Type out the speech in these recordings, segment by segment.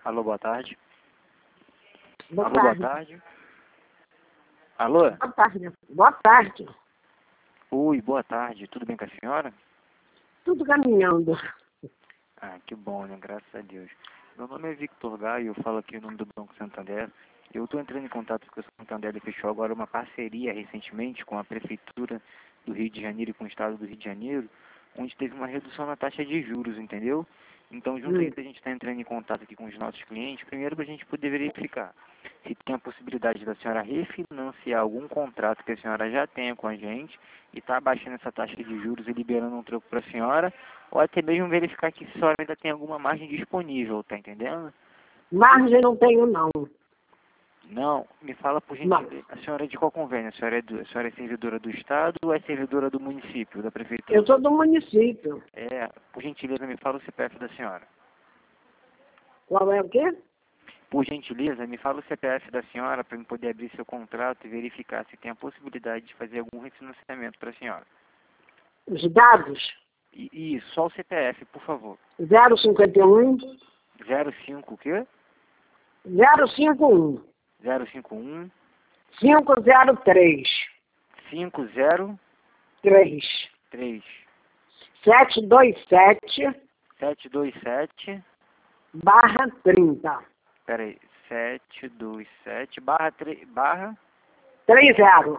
Alô, boa tarde. Boa Alô, tarde. boa tarde. Alô? Boa tarde. Boa tarde. Oi, boa tarde. Tudo bem com a senhora? Tudo caminhando. Ah, que bom, né? Graças a Deus. Meu nome é Victor Gaio, eu falo aqui em nome do Banco Santander. Eu estou entrando em contato com o Santander, ele fechou agora uma parceria recentemente com a Prefeitura do Rio de Janeiro e com o Estado do Rio de Janeiro, onde teve uma redução na taxa de juros, entendeu? Então, junto a isso, a gente está entrando em contato aqui com os nossos clientes, primeiro para a gente poder verificar se tem a possibilidade da senhora refinanciar algum contrato que a senhora já tenha com a gente e está abaixando essa taxa de juros e liberando um troco para a senhora, ou até mesmo verificar que a senhora ainda tem alguma margem disponível, tá entendendo? Margem não tenho, não. Não, me fala por gentileza, a senhora é de qual convênio? A senhora é servidora do Estado ou é servidora do município, da Prefeitura? Eu sou do município. Por gentileza, me fala o CPF da senhora. Qual é o quê? Por gentileza, me fala o CPF da senhora para eu poder abrir seu contrato e verificar se tem a possibilidade de fazer algum refinanciamento para a senhora. Os dados. E só o CPF, por favor. 051 05 o quê? 051 051 503 503 3 727 727 barra 30. Peraí, 727 barra 30.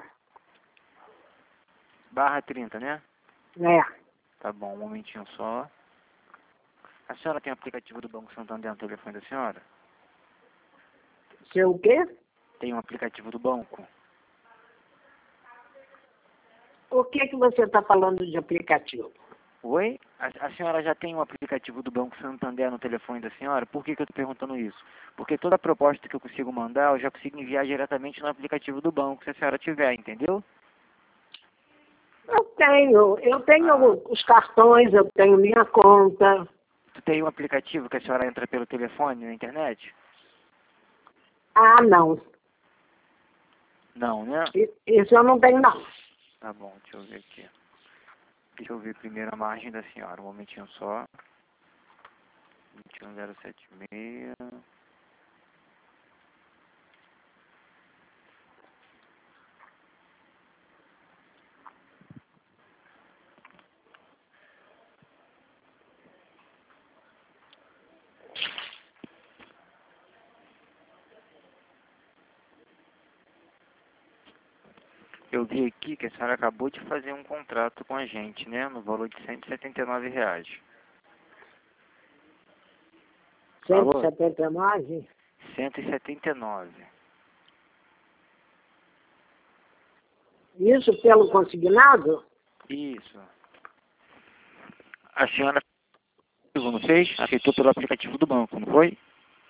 barra 30, né? É. Tá bom, um momentinho só. A senhora tem o aplicativo do Banco Santander no telefone da senhora? Seu o quê? Tem um aplicativo do banco? O que você está falando de aplicativo? Oi? A senhora já tem um aplicativo do Banco Santander no telefone da senhora? Por que eu estou perguntando isso? Porque toda proposta que eu consigo mandar, eu já consigo enviar diretamente no aplicativo do banco, se a senhora tiver, entendeu? Eu tenho os cartões, eu tenho minha conta. Tu tem um aplicativo que a senhora entra pelo telefone, na internet? Ah, não. Não, né? Isso eu não tenho, não. Tá bom, deixa eu ver aqui. Deixa eu ver primeiro a margem da senhora, um momentinho só. 21076. Eu vi aqui que a senhora acabou de fazer um contrato com a gente, né? No valor de R$ 179. Alô? 179? 179. Isso pelo consignado? Isso. A senhora não fez? Aceitou pelo aplicativo do banco, não foi?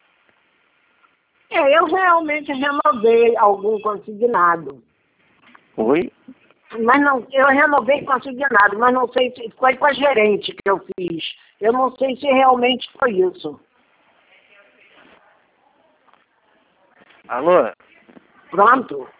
Eu realmente renovei algum consignado. Oi? Mas não, eu renovei consignado, mas não sei se foi com a gerente que eu fiz. Eu não sei se realmente foi isso. Alô? Pronto?